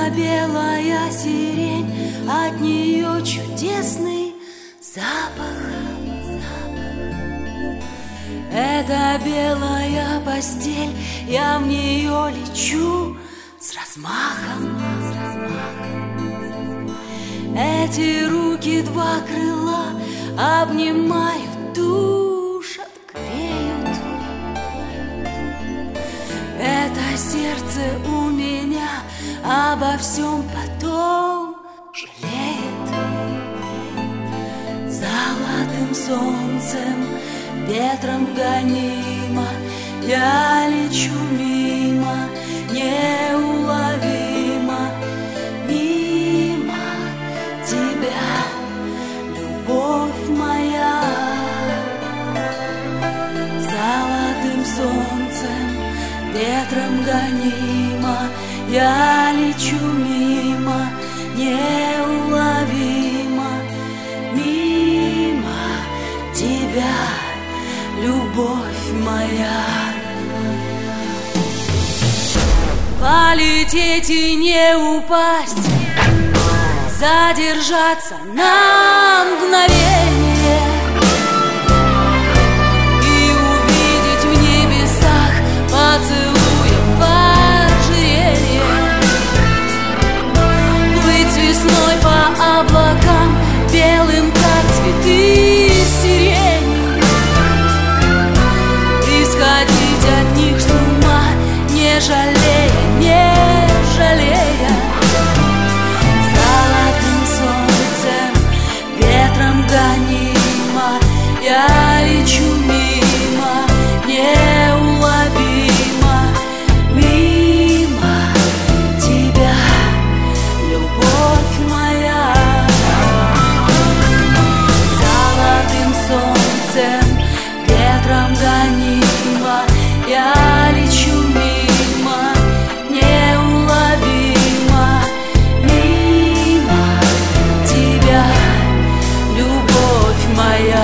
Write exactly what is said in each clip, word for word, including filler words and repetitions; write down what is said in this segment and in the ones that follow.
Это белая сирень, от нее чудесный запах. Это белая постель, я в нее лечу с размахом. Эти руки два крыла обнимают, душат, греют. Это сердце у меня обо всем потом жалеет. Золотым солнцем, ветром гонима, я лечу мимо, неуловимо, мимо тебя, любовь моя. Золотым солнцем, ветром гонима, я лечу мимо, неуловимо, мимо тебя, любовь моя. Полететь и не упасть, задержаться на мгновение и увидеть в небесах поцелуем ожерелье. Плыть весной по облакам, белым как цветы сирени, исходить от них с ума, не жалея, не жалея. Золотым солнцем, ветром гонима, я лечу мимо, неуловимо, мимо тебя, любовь моя. Золотым солнцем, ветром гонима, я лечу мимо, неуловимо, мимо тебя, любовь моя.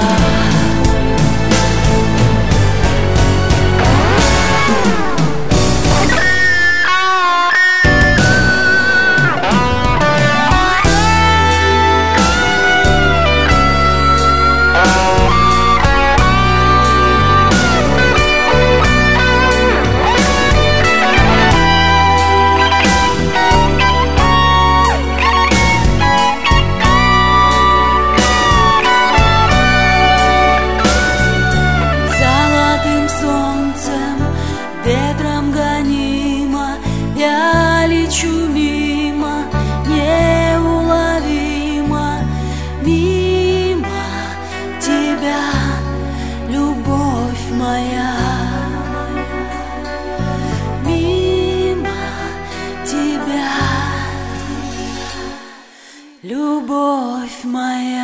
Ветром гонима, я лечу мимо, неуловимо, мимо тебя, любовь моя. Мимо тебя, любовь моя.